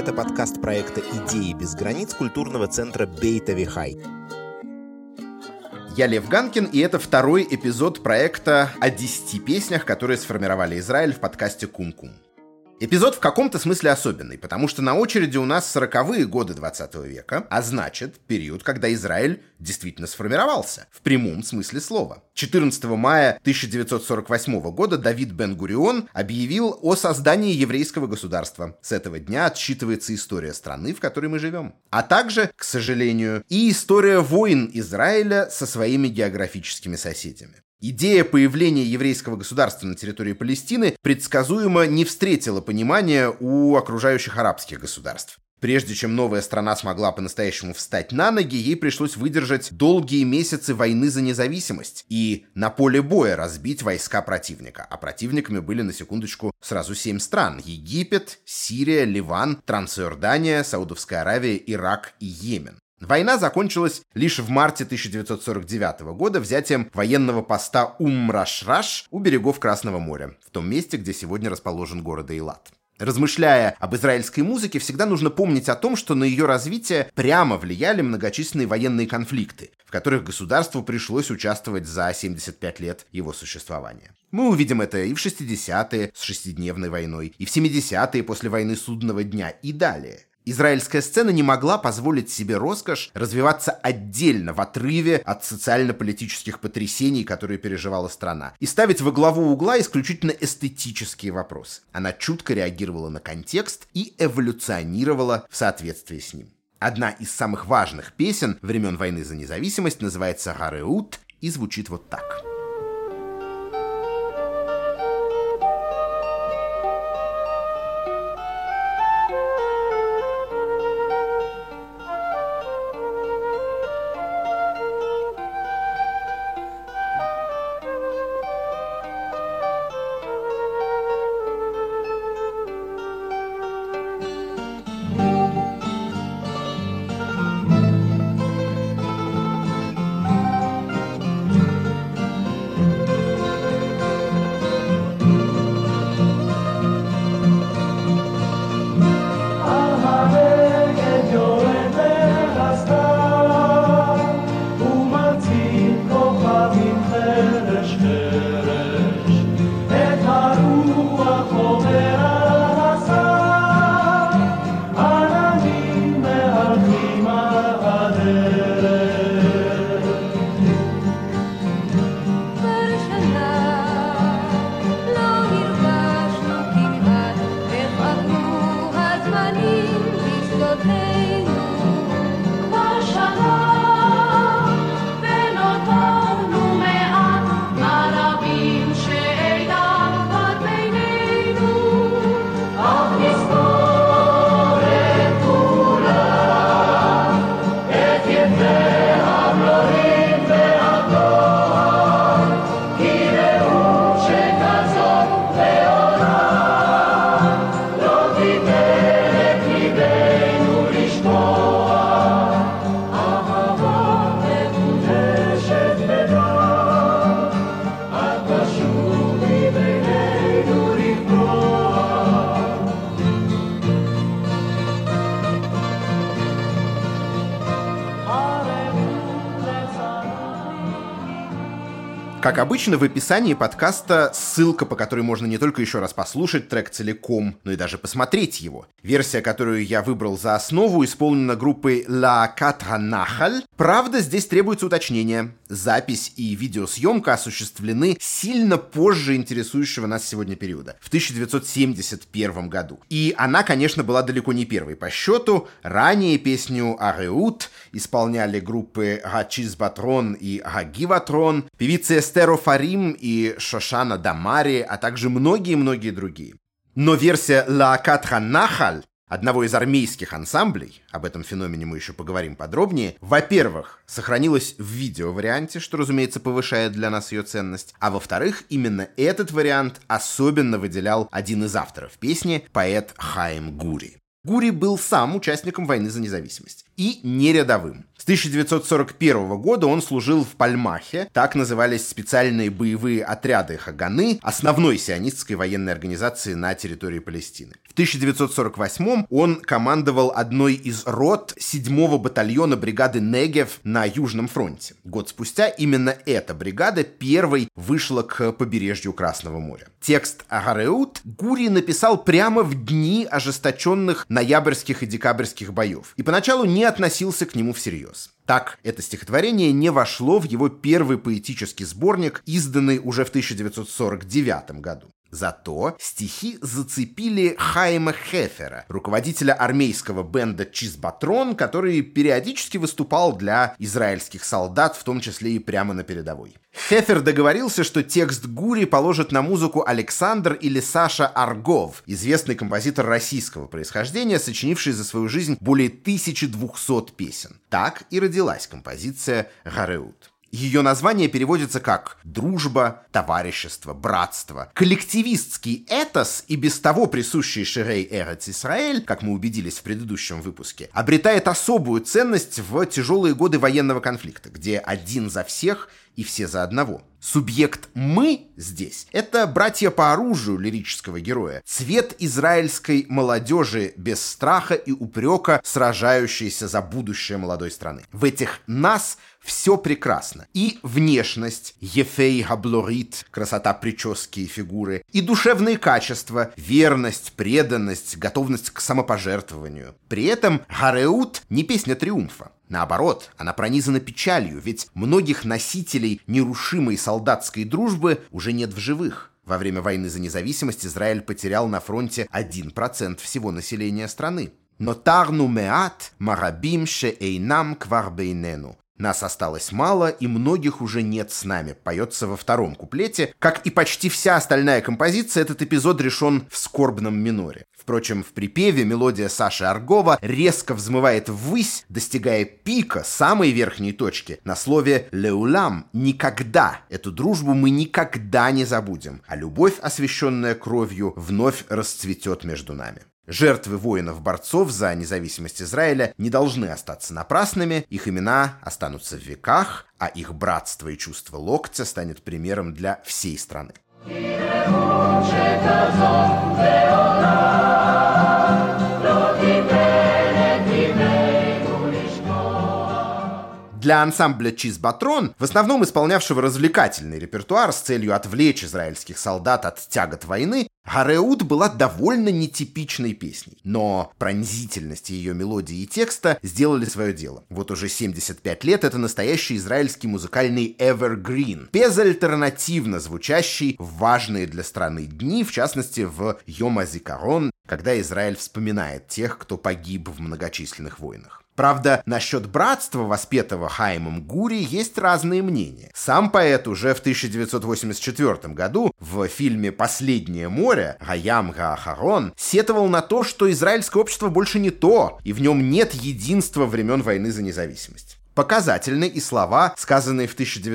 Это подкаст проекта «Идеи без границ» культурного центра Бейт Авихай. Я Лев Ганкин, и это второй эпизод проекта о 10 песнях, которые сформировали Израиль в подкасте «Кум-Кум». Эпизод в каком-то смысле особенный, потому что на очереди у нас 40-е годы 20 века, а значит, период, когда Израиль действительно сформировался, в прямом смысле слова. 14 мая 1948 года Давид Бен-Гурион объявил о создании еврейского государства. С этого дня отсчитывается история страны, в которой мы живем. А также, к сожалению, и история войн Израиля со своими географическими соседями. Идея появления еврейского государства на территории Палестины предсказуемо не встретила понимания у окружающих арабских государств. Прежде чем новая страна смогла по-настоящему встать на ноги, ей пришлось выдержать долгие месяцы войны за независимость и на поле боя разбить войска противника. А противниками были, на секундочку, сразу 7 стран: Египет, Сирия, Ливан, Трансиордания, Саудовская Аравия, Ирак и Йемен. Война закончилась лишь в марте 1949 года взятием военного поста Ум-Раш-Раш у берегов Красного моря, в том месте, где сегодня расположен город Эйлат. Размышляя об израильской музыке, всегда нужно помнить о том, что на ее развитие прямо влияли многочисленные военные конфликты, в которых государству пришлось участвовать за 75 лет его существования. Мы увидим это и в 60-е с шестидневной войной, и в 70-е после войны Судного дня, и далее. Израильская сцена не могла позволить себе роскошь развиваться отдельно, в отрыве от социально-политических потрясений, которые переживала страна, и ставить во главу угла исключительно эстетические вопросы. Она чутко реагировала на контекст и эволюционировала в соответствии с ним. Одна из самых важных песен времен войны за независимость называется «Хареут» и звучит вот так. Как обычно, в описании подкаста ссылка, по которой можно не только еще раз послушать трек целиком, но и даже посмотреть его. Версия, которую я выбрал за основу, исполнена группой Лаакат ха-Нахаль. Правда, здесь требуется уточнение. Запись и видеосъемка осуществлены сильно позже интересующего нас сегодня периода, в 1971 году. И она, конечно, была далеко не первой по счету. Ранее песню «Хареут» исполняли группы Гачиз Батрон и Хаги Ватрон, певицы Эстер Офарим и Шошана Дамари, а также многие-многие другие. Но версия Лаакат ха-Нахаль, одного из армейских ансамблей, об этом феномене мы еще поговорим подробнее, во-первых, сохранилась в видеоварианте, что, разумеется, повышает для нас ее ценность, а во-вторых, именно этот вариант особенно выделял один из авторов песни, поэт Хаим Гури. Гури был сам участником войны за независимость. И не рядовым. С 1941 года он служил в Пальмахе, так назывались специальные боевые отряды Хаганы, основной сионистской военной организации на территории Палестины. В В 1948-м он командовал одной из рот 7-го батальона бригады Негев на Южном фронте. Год спустя именно эта бригада первой вышла к побережью Красного моря. Текст «Гареут» Гури написал прямо в дни ожесточенных ноябрьских и декабрьских боев и поначалу не относился к нему всерьез. Так, это стихотворение не вошло в его первый поэтический сборник, изданный уже в 1949 году. Зато стихи зацепили Хаима Хефера, руководителя армейского бенда «Чизбатрон», который периодически выступал для израильских солдат, в том числе и прямо на передовой. Хефер договорился, что текст Гури положит на музыку Александр или Саша Аргов, известный композитор российского происхождения, сочинивший за свою жизнь более 1200 песен. Так и родилась композиция «Гареут». Ее название переводится как «дружба», «товарищество», «братство». Коллективистский этос, и без того присущий Ширей Эрец Исраэль, как мы убедились в предыдущем выпуске, обретает особую ценность в тяжелые годы военного конфликта, где один за всех и все за одного. Субъект «мы» здесь — это братья по оружию лирического героя, цвет израильской молодежи без страха и упрека, сражающейся за будущее молодой страны. В этих «нас» все прекрасно. И внешность, ефей хаблорит, красота прически и фигуры, и душевные качества, верность, преданность, готовность к самопожертвованию. При этом «Гареут» не песня триумфа. Наоборот, она пронизана печалью, ведь многих носителей нерушимой солдатской дружбы уже нет в живых. Во время войны за независимость Израиль потерял на фронте 1% всего населения страны. «Нотарну меат марабим ше эйнам квар бейнену». «Нас осталось мало, и многих уже нет с нами», поется во втором куплете. Как и почти вся остальная композиция, этот эпизод решен в скорбном миноре. Впрочем, в припеве мелодия Саши Аргова резко взмывает ввысь, достигая пика, самой верхней точки, на слове «леулам» — «никогда». Эту дружбу мы никогда не забудем, а любовь, освященная кровью, вновь расцветет между нами. Жертвы воинов-борцов за независимость Израиля не должны остаться напрасными, их имена останутся в веках, а их братство и чувство локтя станет примером для всей страны. Для ансамбля «Чизбатрон», в основном исполнявшего развлекательный репертуар с целью отвлечь израильских солдат от тягот войны, «Гареут» была довольно нетипичной песней. Но пронзительность ее мелодии и текста сделали свое дело. Вот уже 75 лет это настоящий израильский музыкальный evergreen, безальтернативно звучащий в важные для страны дни, в частности в Йом ха-Зикарон, когда Израиль вспоминает тех, кто погиб в многочисленных войнах. Правда, насчет братства, воспетого Хаимом Гури, есть разные мнения. Сам поэт уже в 1984 году в фильме «Последнее море» Хаям Гаахарон сетовал на то, что израильское общество больше не то, и в нем нет единства времен войны за независимость. Показательны и слова, сказанные в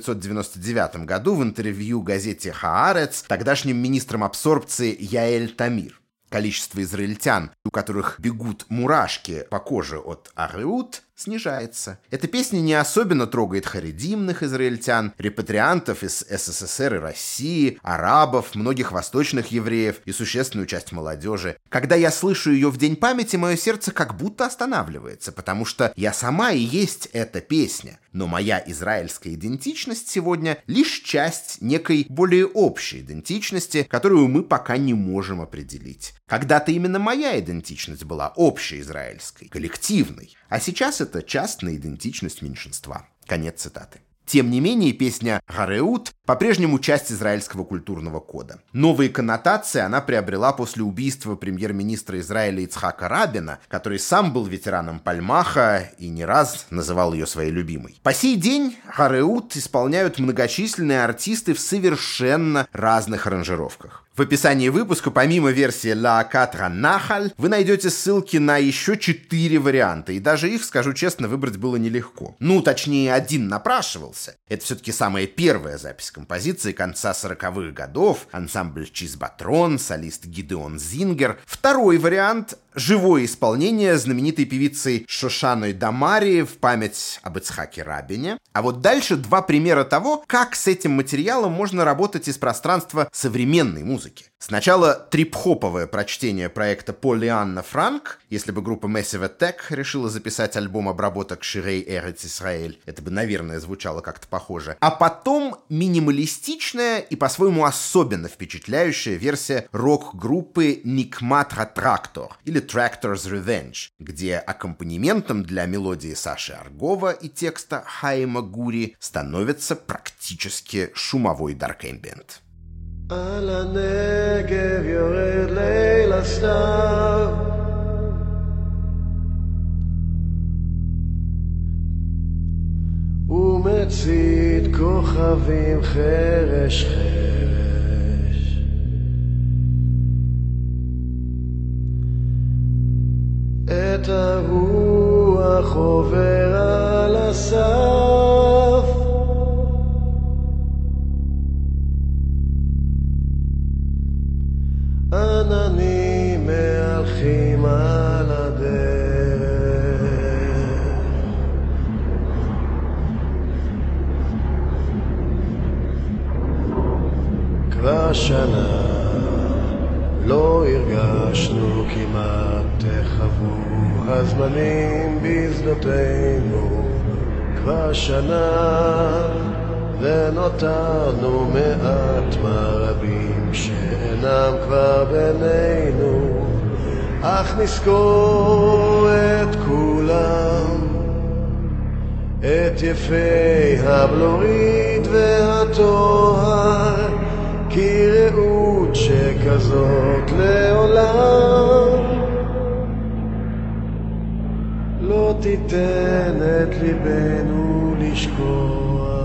1999 году в интервью газете «Хаарец» тогдашним министром абсорбции Яэль Тамир. Количество израильтян, у которых бегут мурашки по коже от «Гареут», снижается. Эта песня не особенно трогает харидимных израильтян, репатриантов из СССР и России, арабов, многих восточных евреев и существенную часть молодежи. Когда я слышу ее в День памяти, мое сердце как будто останавливается, потому что я сама и есть эта песня. Но моя израильская идентичность сегодня лишь часть некой более общей идентичности, которую мы пока не можем определить. Когда-то именно моя идентичность была общеизраильской, коллективной, а сейчас это частная идентичность меньшинства. Конец цитаты. Тем не менее, песня «Гареут» по-прежнему часть израильского культурного кода. Новые коннотации она приобрела после убийства премьер-министра Израиля Ицхака Рабина, который сам был ветераном Пальмаха и не раз называл ее своей любимой. По сей день «Гареут» исполняют многочисленные артисты в совершенно разных аранжировках. В описании выпуска, помимо версии «Ла Катра Нахаль», вы найдете ссылки на еще 4 варианта, и даже их, скажу честно, выбрать было нелегко. Точнее, один напрашивался. Это все-таки самая первая запись композиции конца 40-х годов, ансамбль «Чизбатрон», солист Гидеон Зингер. Второй вариант — живое исполнение знаменитой певицей Шошаной Дамари в память об Ицхаке Рабине. А вот дальше 2 примера того, как с этим материалом можно работать из пространства современной музыки. Сначала трип-хоповое прочтение проекта Полианна Франк. Если бы группа Massive Attack решила записать альбом обработок Ширей Эрец Исраэль, это бы, наверное, звучало как-то похоже. А потом минималистичная и по-своему особенно впечатляющая версия рок-группы Nikmat HaTraktor или Tractor's Revenge, где аккомпанементом для мелодии Саши Аргова и текста Хаима Гури становится практически шумовой Dark Ambient. על הנגב יורד ליל הסתיו ומצית כוכבים חרש חרש את הרוח עובר על הסף עננים מהלכים על הדרך כבר שנה לא הרגשנו כמעט תחוו הזמנים בשדותינו כבר שנה ונותרנו מעט מרבים שאינם כבר בינינו אך נזכור את כולם את יפי הבלורית והטוהר כי רעות שכזאת לעולם לא תיתן את ליבנו לשכוח.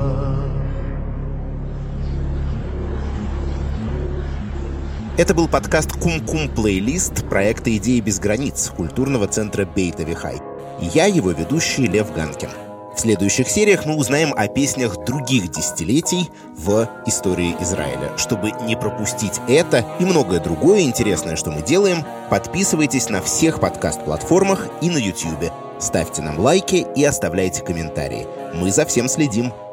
Это был подкаст «Кум-Кум Плейлист» проекта «Идеи без границ» культурного центра Бейт Авихай. И я, его ведущий, Лев Ганкин. В следующих сериях мы узнаем о песнях других десятилетий в истории Израиля. Чтобы не пропустить это и многое другое интересное, что мы делаем, подписывайтесь на всех подкаст-платформах и на YouTube. Ставьте нам лайки и оставляйте комментарии. Мы за всем следим.